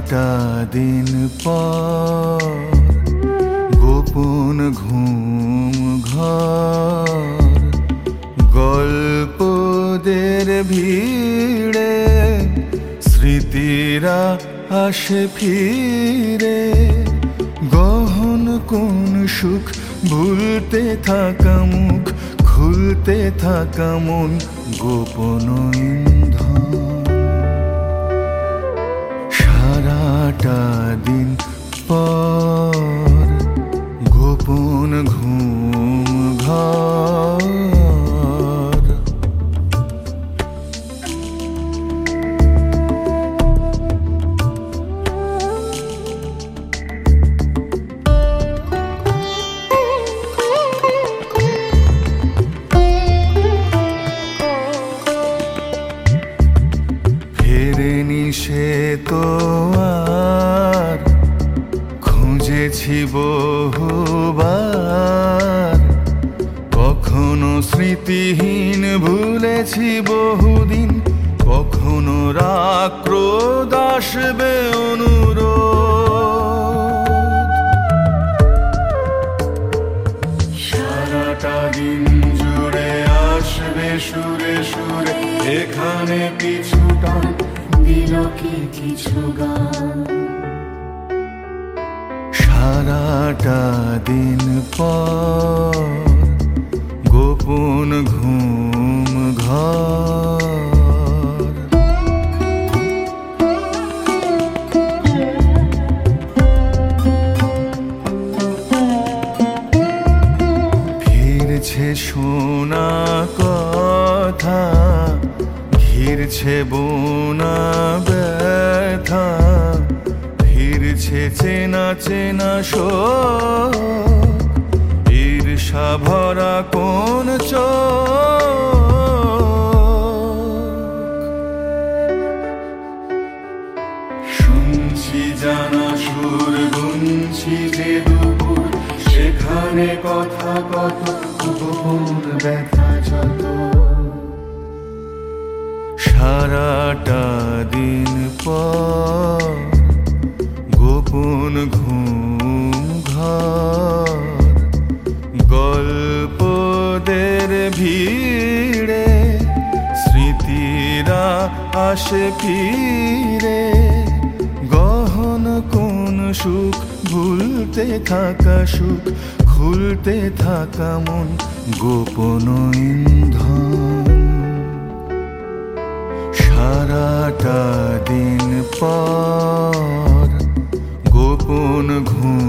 সারাটা দিন পর গোপন ঘুম ঘর গল্পদের ভিড়ে স্মৃতিরা আসে ফিরে গহন কোন সুখ ভুলতে থাকা মুখ খুলতে থাকা মন গোপন ইন্ধন সারাটা দিন পর গোপন ঘুম ঘর ফেরেনি সে তো আর খুঁজেছি বহুবার কখনো স্মৃতিহীন ভুলেছি বহুদিন কখনো রাগ ক্রোধ আসবে অনুরোধ সারাটা দিন জুড়ে আসবে সুরে সুরে এখানে কিছুটা দিল কি কিছু গান সারাটা দিন পর গোপন ঘুম ঘর ফিরছে শোনা কথা ঘিরছে বোনা ব্যথা ফিরছে চেনা চেনা শোক ঈর্ষা ভরা কোন চোখ শুনছি জানা সুর গুনছি যে দুপুর সেখানে কথা কত গোপন ব্যথা যত সারাটা দিন পর গোপন ঘুম ঘর গল্পদের ভিড়ে স্মৃতিরা আসে ফিরে গহন কোন সুখ ভুলতে থাকা সুখ খুলতে থাকা মন গোপন ইন্ধন সারাটা দিন পর গোপন ঘুম